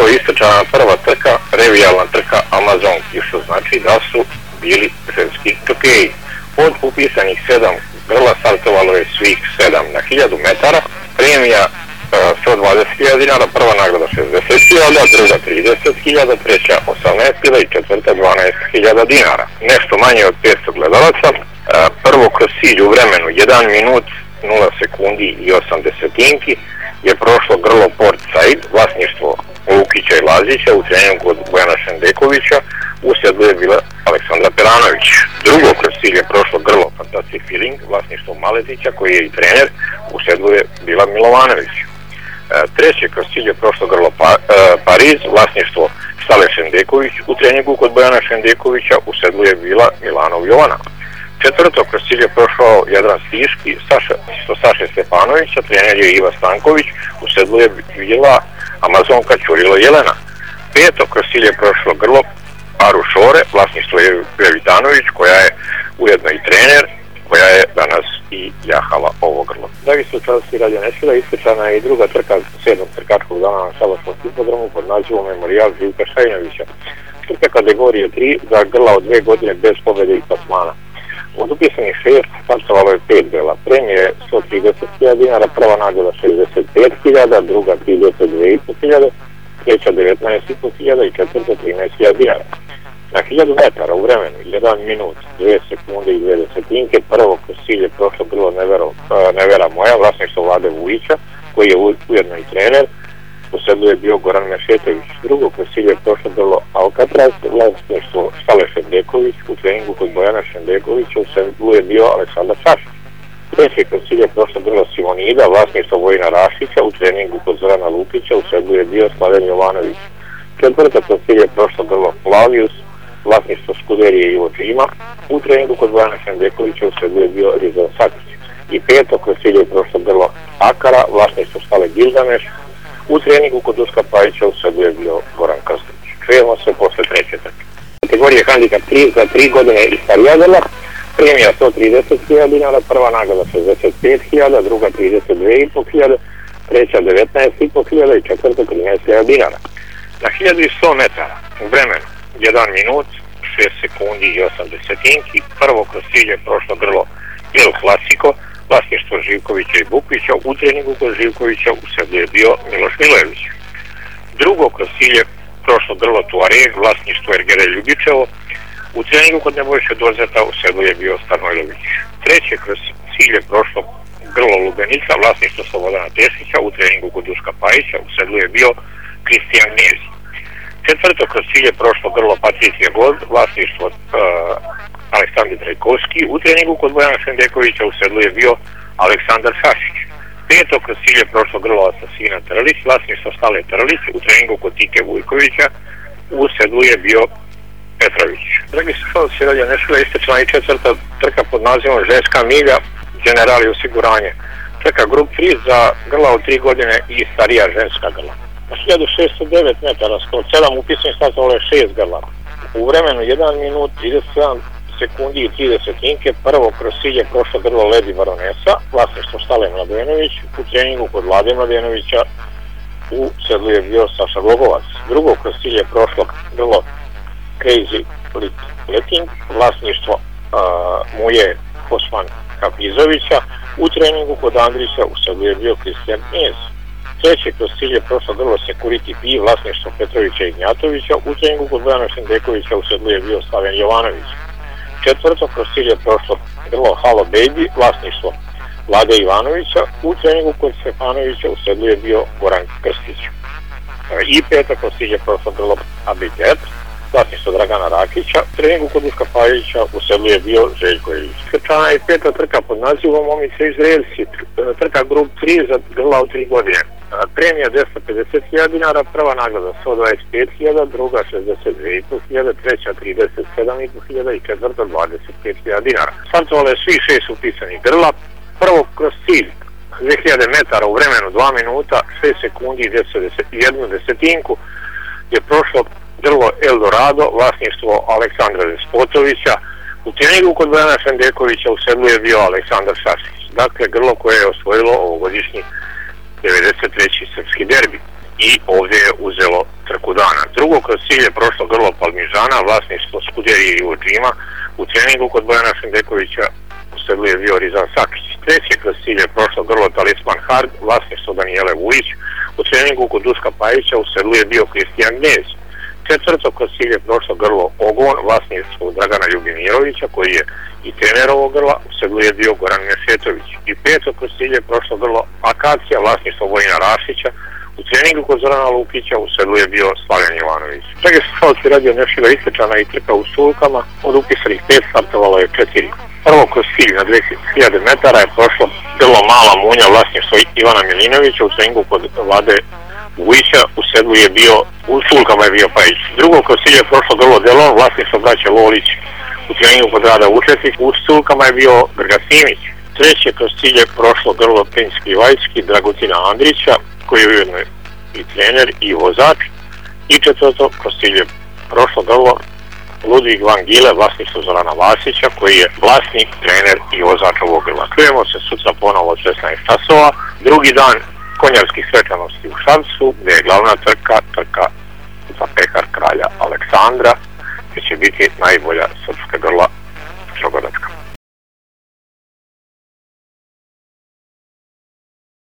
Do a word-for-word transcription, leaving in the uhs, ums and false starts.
istrčana prva trka, revijalna trka Amazonki, što znači da su bili ženski jokeji. Od upisanih sedam grla startovalo je svih sedam na hiljadu metara, premija sto dvadeset hiljada dinara, prva nagrada šezdeset hiljada, druga trideset hiljada, treća osamnaest hiljada i četvrta dvanaest hiljada dinara. Nešto manje od petsto gledalaca. Prvo kroz cilj u vremenu jedan minut, nula sekundi i osam desetinki je prošlo grlo Port Said, vlasništvo Lukića i Lazića, u treningu kod Bojana Šendekovića, u sedlu je bila Aleksandra Peranović. Drugo kroz cilj je prošlo grlo Fantastic Feeling, vlasništvo Maletića, koji je i trener, u sedlu je bila Milovanović. Treće kroz cilj je prošlo grlo pa, e, Pariz, vlasništvo Stale Šendeković, u treningu kod Bojana Šendekovića, u sedlu je bila Milanov Jovana. Četvrto kroz cilj je prošao Jadran Stiški, Saša, Saše Stepanovića, trener je Iva Stanković, u sedlu je bila Amazonka Ćurilo Jelena. Peto kroz cilj je prošlo grlo Aru Šore, vlasništvo je Vevitanović, koja je ujedno i trener, koja je danas i jahala ovo grlo. Dragi slučajnosti Radio Nešvila, istrčana je i druga trka sedmog trkačkog dana na Šabačkom hipodromu pod nazivom Memorijal Živka Šajnovića. Trka kategorije tri za grla od dve godine bez pobjede i plasmana. Od upisanih šest startovalo je pet grla. Premije je sto trideset hiljada dinara, prva nagrada šezdeset pet hiljada, druga trideset dve i po hiljade, treća devetnaest i po hiljada i četvrta trinaest hiljada dinara. Na hiljadu metara u vremenu jedan minut, dve sekunde i dve desetinke, prvo kroz cilj je prošlo grlo Nevero, Nevera moja, vlasništvo Vlade Vujića, koji je ujedno i trener, u sedlu je bio Goran Mešetović. Drugo kroz cilj je prošlo grlo Alcatraz, vlasništvo Stale Šendeković, u treningu kod Bojana Šendekovića, u sedlu je bio Aleksandar Sašić. Treći kroz cilj je prošlo grlo Simonida, vlasništvo Vojina Rašića, u treningu kod Zorana Lukića, u sedlu je bio Slaven Jovanović. Četvrta kroz cilj je prošlo grlo Flavius, vlasništvo Skuderije Ivo Čima, u treningu kod Bojana Šendekovića, u sedlu je bio Rizal Sakić. I peto kroz cilj je prošlo grlo Akara, vlasništvo Stale Gilgameš, u treningu kod Duška Pajića, u sedlu je bio Goran Krstić. Čujemo se posle treće trke. Kategorije handikap tri za tri godine i starija grla, premija sto trideset hiljada dinara, prva nagrada šezdeset pet hiljada, druga trideset dve i po hiljade, treća devetnaest i po hiljada i četvrta trinaest hiljada dinara. Na hiljadu sto metara u vremenu jedan minut, šest sekundi i osam desetinki, prvo kroz cilj je prošlo grlo El Clasico, vlasništvo Živkovića i Bukvića, u treningu kod Živkovića, u sedlu je bio Miloš Milojević. Drugo kroz cilj je prošlo grlo Tuareg, vlasništvo Ergere Ljubičevo, u treningu kod Nebojše Dozeta, u sedlu je bio Stanojlović. Treće kroz cilj je prošlo grlo Lubenica, vlasništvo Slobodana Tešića, u treningu kod Duška Pajića, u sedlu je bio Kristijan Gnjezi. Četvrto kroz cilj je prošlo grlo Patricije Gold, vlasništvo uh, Aleksandar Trajkovski, u treningu kod Bojana Šendekovića, u sedlu je bio Aleksandar Sašić. Peto kroz cilj je prošlo grlo Asasina Trlić, vlasništvo Stale Trlić, u treningu kod Tike Vujkovića, u sedlu je bio Petrović. Dragi slušalci Radio Nešvila, istrčana i četvrta trka pod nazivom Ženska milja, Generali osiguranje. Trka grup tri za grla od tri godine i starija ženska grla. Na hiljadu šeststo devet metara, sto sedam upisanih startovalo je šest grla. U vremenu jedan minut, trideset sedam sekundi i tri desetinke, prvo kroz cilj je prošlo grlo Ledi Baronesa, vlasništvo Stale Mladenović, u treningu kod Vlade Mladenovića, u sedlu je bio Saša Glogovac. Drugo kroz cilj je prošlo grlo Crazy Letting, vlasništvo uh, Muje Osman Kapizovića, u treningu kod Andrića, u sedlu je bio Kristijan Gnjez. Treće kroz cilj je prošlo grlo Security P, vlasništvo Petrovića i Gnjatovića, u treningu kod Bojana Šendekovića, u sedlu je bio Slaven Jovanović. Četvrto kroz cilj je prošlo grlo Halo Baby, vlasništvo Vlade Ivanovića, u treningu kod Stefanovića, u sedlu je bio Goran Krstić. I peto kroz cilj je prošlo grlo Abitet, vlasništvo Dragana Rakića, u treningu kod Duška Pajića, u sedlu je bio Željko Ilić. Istrčana je peta trka pod nazivom Momice iz Relsi, trka grup tri za grla od tri godine. Premija dvesta pedeset hiljada dinara, prva nagrada sto dvadeset pet hiljada, druga šezdeset dve i po hiljade, treća trideset sedam i po hiljada i četvrta dvadeset pet hiljada dinara. Startovalo je svih šest upisanih grla, prvo kroz cilj dve hiljade metara u vremenu dva minuta, šest sekundi i jednu desetinku je prošlo grlo Eldorado, vlasništvo Aleksandra Despotovića, u treningu kod Bojana Šendekovića, u sedlu je bio Aleksandar Sašić. Dakle, grlo koje je osvojilo ovogodišnji devedeset treći srpski derbi i ovdje je uzelo trku Drugo kroz cilj je prošlo grlo Palmižana, vlasništvo Scuderia Ivo Džima, u treningu kod Bojana Šendekovića u sedlu je bio Rizan Sakić. Treće kroz cilj je prošlo grlo Talisman Hard, vlasništvo Danijele Vujić, u treningu kod Duška Pajića u sedlu je bio Kristijan Gnjez. Četvrto kroz cilj je prošlo grlo Ogon, vlasništvo Dragana Ljubimirovića, koji je i trener ovog grla, u sedlu je bio Goran Mesetović. I peto kroz cilj je prošlo grlo Akacija, vlasništvo Vojina Rašića, u treningu kod Zorana Lukića u sedlu je bio Slaven Jovanović. Dragi slušalci, radio Nešila Istečana i trka u sulkama, od upisanih pet startovalo je četiri. Prvo kroz cilj na dve hiljade metara je prošlo grlo Mala Munja, vlasništvo Ivana Milinovića, u treningu kod Vlade Vujića, u sedlu je bio, u sulkama je bio Pajić. Drugo kroz cilj je prošlo grlo Delon, vlasništvo braće Lolić, u treningu kod Rada Vučetić, u sulkama je bio Grga Simić. Treće kroz cilj je prošlo grlo Pinjski Vajski, Dragutina Andrića, koji je ujedno i trener i vozač. I četvrto kroz cilj je prošlo grlo Ludvig Van Gile, vlasništvo Zorana Vasića, koji je vlasnik, trener i vozač ovog grla. Čujemo se sutra ponovo od šesnaest časova. Drugi dan konjarskih svečanosti u Šapcu, gdje je glavna trka, trka za pekar kralja Aleksandra, gdje će biti najbolja srpska grla što god da